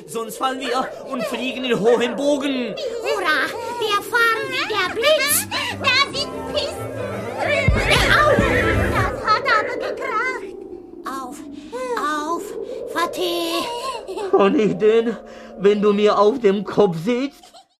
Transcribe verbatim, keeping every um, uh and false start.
sonst fallen wir und fliegen in hohen Bogen. Hurra, wir fahren wie der Blitz. Da sind Pisten. Au, Das hat aber gekracht. auf, auf, Fatih. Kann ich denn, wenn du mir auf dem Kopf sitzt?